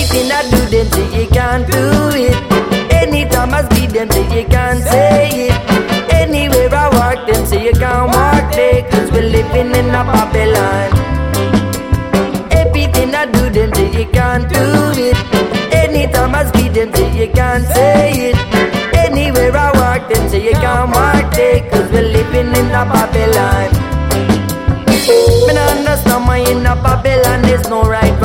Anything I do, them say you can't do it. Anytime I speak, them say you can't say it. Anywhere I walk, them say you can't walk there, 'cause we're living in a Babylon. Everything I do, them say you can't do it. Anytime I speak, them say you can't say it. Anywhere I walk, them say you can't walk there, 'cause we're living in a Babylon. Me not understand why in a Babylon there's no right